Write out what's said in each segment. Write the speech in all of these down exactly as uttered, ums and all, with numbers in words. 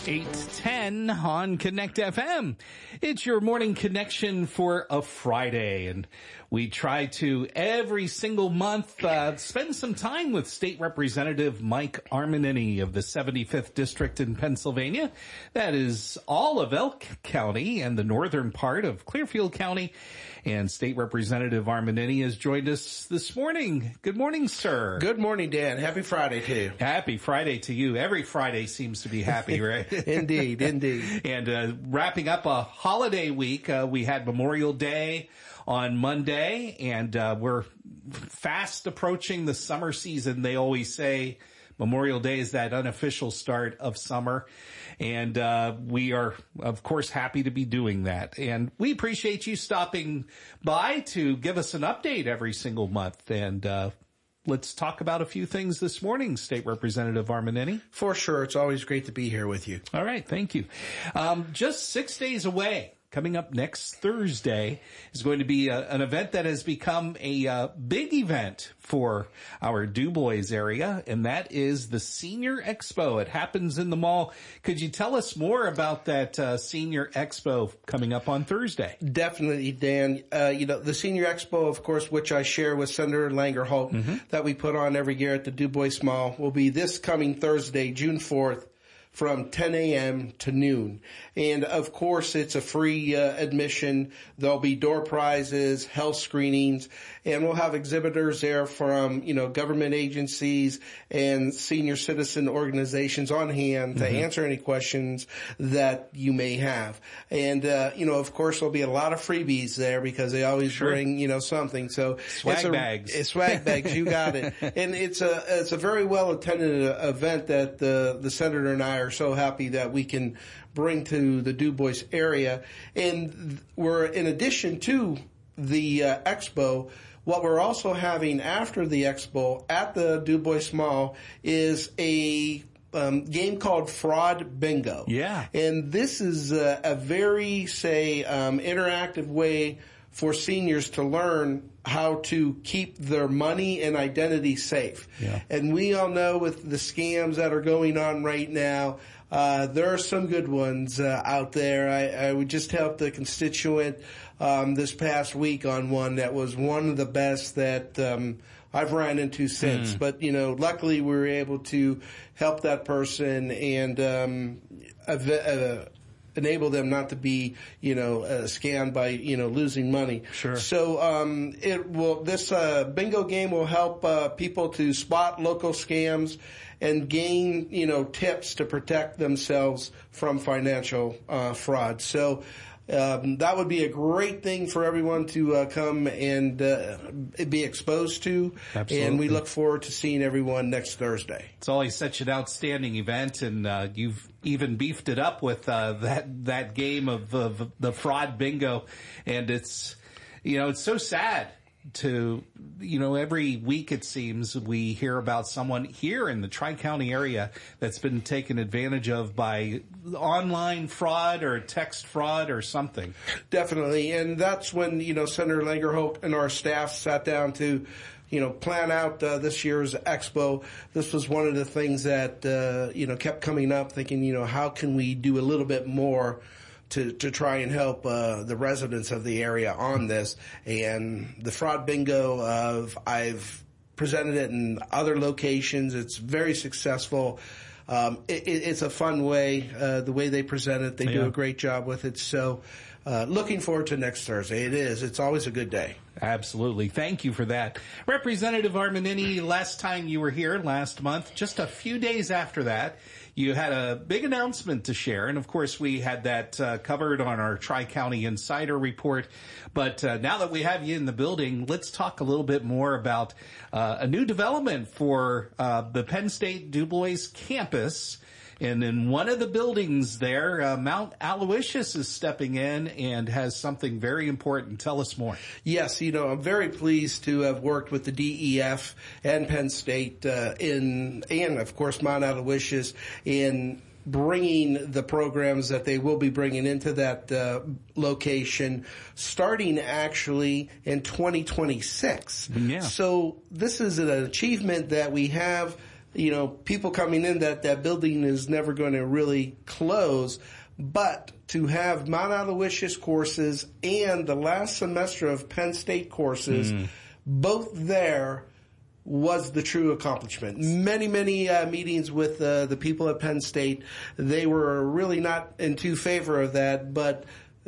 eight ten on Connect F M. It's your morning connection for a Friday, and we try to every single month uh, spend some time with State Representative Mike Armanini of the seventy-fifth District in Pennsylvania. That is all of Elk County and the northern part of Clearfield County. And State Representative Armanini has joined us this morning. Good morning, sir. Good morning, Dan. Happy Friday to you. Happy Friday to you. Every Friday seems to be happy, right? Indeed, indeed. And uh, wrapping up a holiday week, uh, we had Memorial Day on Monday, and uh, we're fast approaching the summer season. They always say Memorial Day is that unofficial start of summer, and uh, we are, of course, happy to be doing that. And we appreciate you stopping by to give us an update every single month. And uh, let's talk about a few things this morning, State Representative Armanini. For sure. It's always great to be here with you. All right. Thank you. Um, just six days away. Coming up next Thursday is going to be a, an event that has become a uh, big event for our DuBois area, and that is the Senior Expo. It happens in the mall. Could you tell us more about that uh, Senior Expo coming up on Thursday? Definitely, Dan. Uh, you know, the Senior Expo, of course, which I share with Senator Langerholt, mm-hmm. that we put on every year at the DuBois Mall, will be this coming Thursday, June fourth. From ten a.m. to noon. And of course, it's a free uh, admission. There'll be door prizes, health screenings, and we'll have exhibitors there from, you know, government agencies and senior citizen organizations on hand to mm-hmm. answer any questions that you may have. And, uh, you know, of course, there'll be a lot of freebies there because they always sure. bring, you know, something. So swag it's a, bags. It's swag bags. You got it. And it's a, it's a very well attended event that the, the senator and I are so happy that we can bring to the DuBois area. And we're, in addition to the uh, expo, what we're also having after the expo at the DuBois Mall is a um, game called Fraud Bingo. Yeah. And this is a, a very, say, um, interactive way for seniors to learn how to keep their money and identity safe. Yeah. And we all know with the scams that are going on right now, uh, there are some good ones uh, out there. I, I would just help the constituent um, this past week on one that was one of the best that um, I've ran into since. Mm. But, you know, luckily we were able to help that person and um, uh, enable them not to be, you know, uh, scammed by, you know, losing money. Sure. So, um, it will, this, uh, bingo game will help, uh, people to spot local scams and gain, you know, tips to protect themselves from financial, uh, fraud. So, Um, that would be a great thing for everyone to uh, come and uh, be exposed to. Absolutely. And we look forward to seeing everyone next Thursday. It's always such an outstanding event, and uh, you've even beefed it up with uh, that that game of, of the fraud bingo. And it's, you know, it's so sad to, you know, every week it seems we hear about someone here in the Tri-County area that's been taken advantage of by online fraud or text fraud or something. Definitely. And that's when, you know, Senator Langerholt and our staff sat down to, you know, plan out uh, this year's expo. This was one of the things that, uh, you know, kept coming up, thinking, you know, how can we do a little bit more to, to try and help, uh, the residents of the area on this. And the fraud bingo, uh, I've presented it in other locations. It's very successful. Um, it, it's a fun way, uh, the way they present it. They yeah. do a great job with it. So, uh, looking forward to next Thursday. It is. It's always a good day. Absolutely. Thank you for that. Representative Armanini, last time you were here last month, just a few days after that, you had a big announcement to share. And of course, we had that uh, covered on our Tri-County Insider Report. But uh, now that we have you in the building, let's talk a little bit more about uh, a new development for uh, the Penn State DuBois campus. And in one of the buildings there, uh, Mount Aloysius is stepping in and has something very important. Tell us more. Yes, you know, I'm very pleased to have worked with the D E F and Penn State uh, in, and of course Mount Aloysius in bringing the programs that they will be bringing into that uh, location starting actually in twenty twenty-six. Yeah. So this is an achievement that we have you know, people coming in, that that building is never going to really close. But to have Mount Aloysius courses and the last semester of Penn State courses, mm. both there, was the true accomplishment. Many, many uh, meetings with uh, the people at Penn State. They were really not in too favor of that, but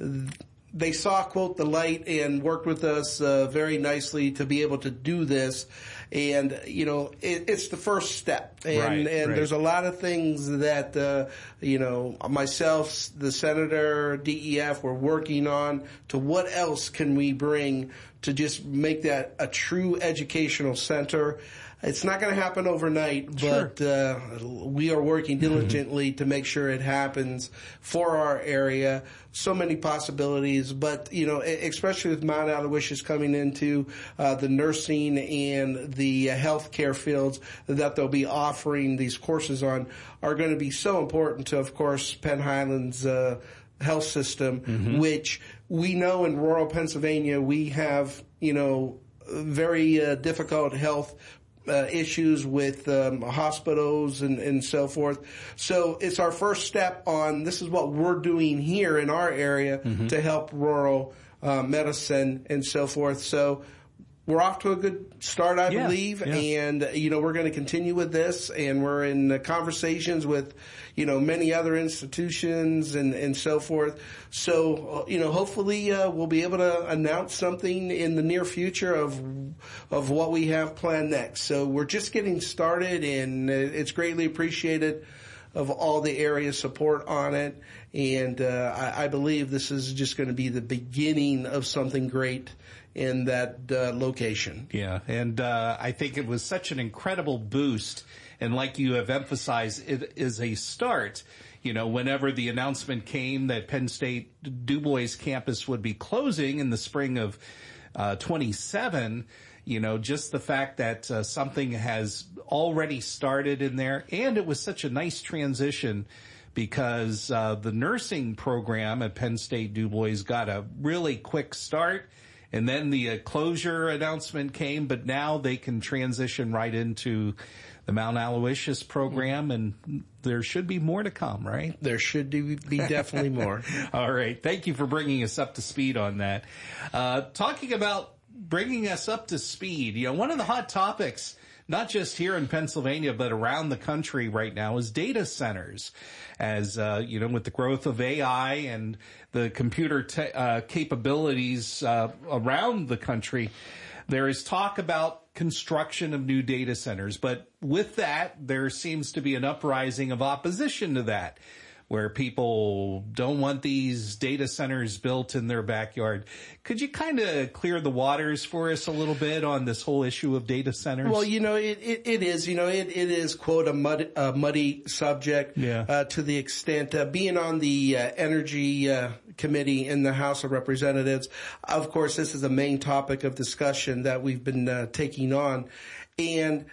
they saw, quote, the light and worked with us uh, very nicely to be able to do this. And, you know, it, it's the first step. And, right, and right. there's a lot of things that, uh, you know, myself, the senator, D E F, we're working on to what else can we bring to just make that a true educational center. It's not going to happen overnight, but sure. uh, we are working diligently mm-hmm. to make sure it happens for our area. So many possibilities, but, you know, especially with Mount Aloysius coming into uh, the nursing and the uh, healthcare fields that they'll be offering these courses on are going to be so important to, of course, Penn Highlands uh, health system, mm-hmm. which we know in rural Pennsylvania we have, you know, very uh, difficult health Uh, issues with um, hospitals and, and so forth. So it's our first step on this is what we're doing here in our area mm-hmm. to help rural uh, medicine and so forth. So we're off to a good start, I yeah, believe. Yeah. And, you know, we're going to continue with this, and we're in uh, conversations with, you know, many other institutions and, and so forth. So, uh, you know, hopefully uh, we'll be able to announce something in the near future of of what we have planned next. So we're just getting started, and it's greatly appreciated of all the area support on it. And uh, I, I believe this is just going to be the beginning of something great in that uh, location. Yeah, and uh, I think it was such an incredible boost. And like you have emphasized, it is a start. You know, whenever the announcement came that Penn State Du Bois campus would be closing in the spring of uh, twenty-seven, you know, just the fact that uh, something has already started in there. And it was such a nice transition because uh, the nursing program at Penn State Du Bois got a really quick start. And then the uh, closure announcement came, but now they can transition right into the Mount Aloysius program, and there should be more to come, right? There should be definitely more. All right. Thank you for bringing us up to speed on that. Uh, talking about bringing us up to speed, you know, one of the hot topics, not just here in Pennsylvania, but around the country right now, is data centers. As, uh, you know, with the growth of A I and the computer te- uh, capabilities uh, around the country, there is talk about construction of new data centers. But with that, there seems to be an uprising of opposition to that, where people don't want these data centers built in their backyard. Could you kind of clear the waters for us a little bit on this whole issue of data centers? Well, you know, it, it, it is, you know, it, it is, quote, a, mud, a muddy subject yeah. uh, to the extent, uh, being on the uh, Energy uh, Committee in the House of Representatives, of course, this is a main topic of discussion that we've been uh, taking on. And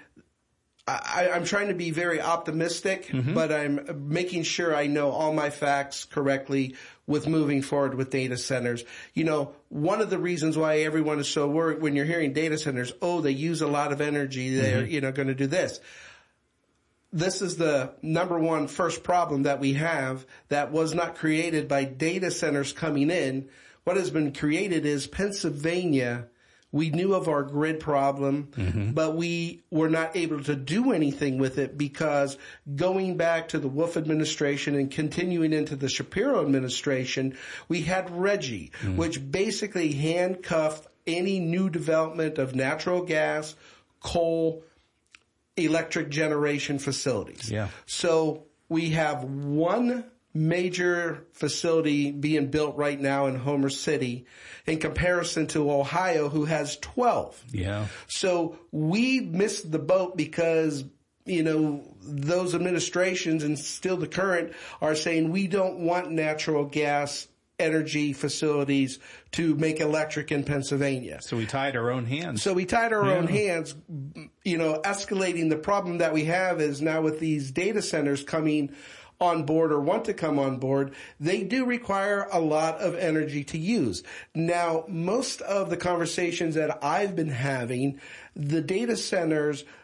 I, I'm trying to be very optimistic, mm-hmm. but I'm making sure I know all my facts correctly with moving forward with data centers. You know, one of the reasons why everyone is so worried when you're hearing data centers, oh, they use a lot of energy, they're, mm-hmm. you know, going to do this. This is the number one first problem that we have that was not created by data centers coming in. What has been created is Pennsylvania. We knew of our grid problem, mm-hmm. but we were not able to do anything with it because going back to the Wolf administration and continuing into the Shapiro administration, we had RGGI, mm-hmm. which basically handcuffed any new development of natural gas, coal, electric generation facilities. Yeah. So we have one major facility being built right now in Homer City in comparison to Ohio, who has twelve. Yeah. So we missed the boat because, you know, those administrations and still the current are saying we don't want natural gas energy facilities to make electric in Pennsylvania. So we tied our own hands. So we tied our yeah. own hands, you know, escalating the problem that we have is now with these data centers coming on board or want to come on board, they do require a lot of energy to use. Now, most of the conversations that I've been having, the data centers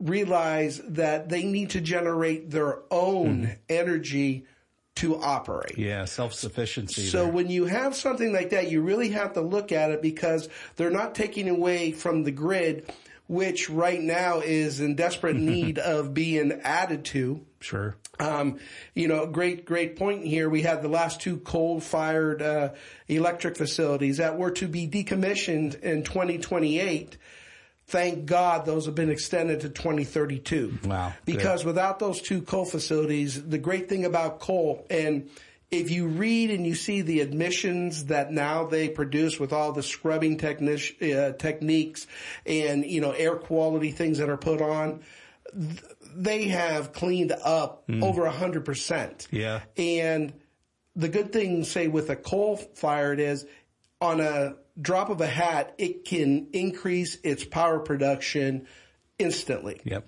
realize that they need to generate their own mm. energy to operate. Yeah, self-sufficiency. So there. when you have something like that, you really have to look at it because they're not taking away from the grid, which right now is in desperate need of being added to. Sure. Um, you know, great, great point here. We had the last two coal-fired uh, electric facilities that were to be decommissioned in twenty twenty-eight. Thank God those have been extended to twenty thirty-two. Wow. Because good. Without those two coal facilities, the great thing about coal, and if you read and you see the emissions that now they produce with all the scrubbing technic- uh, techniques and, you know, air quality things that are put on, th- they have cleaned up mm. over one hundred percent. Yeah. And the good thing, say, with a coal-fired is on a drop of a hat, it can increase its power production instantly. Yep.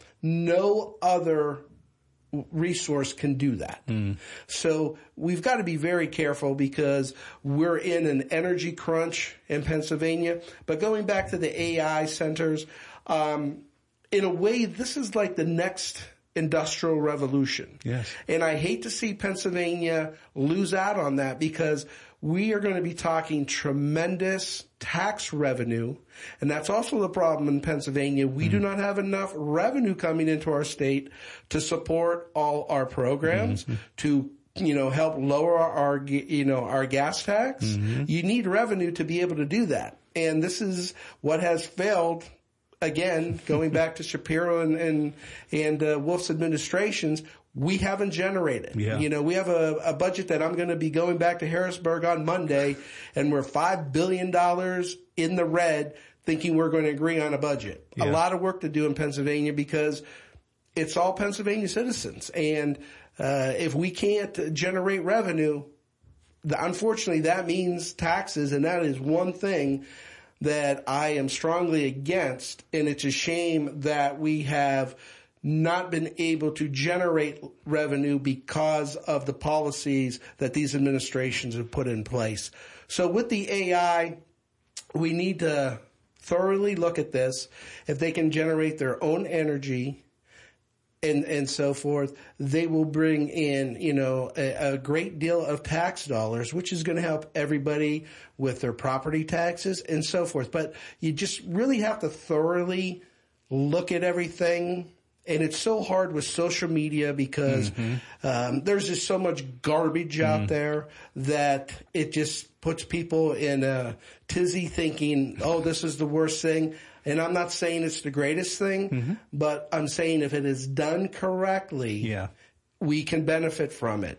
No other resource can do that. Mm. So we've got to be very careful because we're in an energy crunch in Pennsylvania. But going back to the A I centers, um, in a way, this is like the next industrial revolution. Yes. And I hate to see Pennsylvania lose out on that because we are going to be talking tremendous tax revenue. And that's also the problem in Pennsylvania. We mm. do not have enough revenue coming into our state to support all our programs, mm-hmm. to, you know, help lower our, you know, our gas tax. Mm-hmm. You need revenue to be able to do that. And this is what has failed. Again, going back to Shapiro and and, and uh, Wolf's administrations, we haven't generated. Yeah. You know, we have a, a budget that I'm going to be going back to Harrisburg on Monday, and we're five billion dollars in the red, thinking we're going to agree on a budget. Yeah. A lot of work to do in Pennsylvania because it's all Pennsylvania citizens. And uh, if we can't generate revenue, the, unfortunately, that means taxes, and that is one thing that I am strongly against, and it's a shame that we have not been able to generate revenue because of the policies that these administrations have put in place. So with the A I, we need to thoroughly look at this. If they can generate their own energy and and so forth, they will bring in, you know, a, a great deal of tax dollars, which is going to help everybody with their property taxes and so forth. But you just really have to thoroughly look at everything. And it's so hard with social media because mm-hmm. um, there's just so much garbage mm-hmm. out there that it just puts people in a tizzy thinking, oh, this is the worst thing. And I'm not saying it's the greatest thing, mm-hmm. but I'm saying if it is done correctly, yeah. we can benefit from it.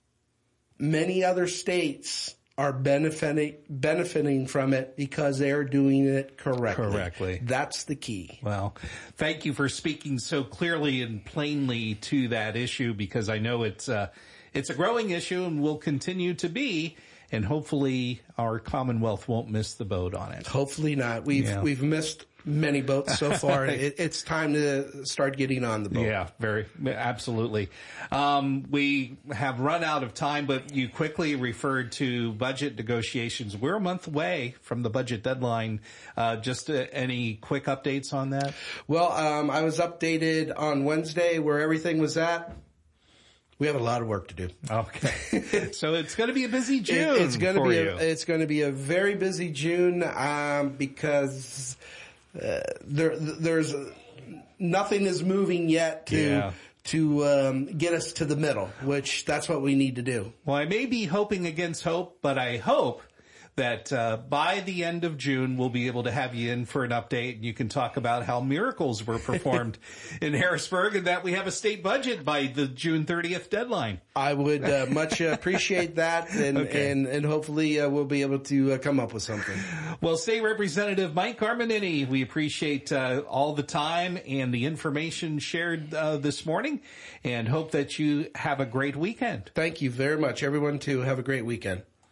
Many other states are benefiting benefiting from it because they're doing it correctly. Correctly. That's the key. Well, thank you for speaking so clearly and plainly to that issue because I know it's uh, it's a growing issue and will continue to be. And hopefully our Commonwealth won't miss the boat on it. Hopefully not. We've yeah. we've missed many boats so far. it, it's time to start getting on the boat. Yeah, very, absolutely. Um, we have run out of time, but you quickly referred to budget negotiations. We're a month away from the budget deadline. Uh, just uh, any quick updates on that? Well, um, I was updated on Wednesday where everything was at. We have a lot of work to do. Okay. So it's going to be a busy June it, it's going to for be you. A, it's going to be a very busy June, um, because, uh, there, there's, nothing is moving yet to, yeah. to, um, get us to the middle, which that's what we need to do. Well, I may be hoping against hope, but I hope that uh, by the end of June, we'll be able to have you in for an update and you can talk about how miracles were performed in Harrisburg and that we have a state budget by the June thirtieth deadline. I would uh, much appreciate that, and, okay. and, and hopefully uh, we'll be able to uh, come up with something. Well, State Representative Mike Carminini, we appreciate uh, all the time and the information shared uh, this morning and hope that you have a great weekend. Thank you very much. Everyone, too, have a great weekend.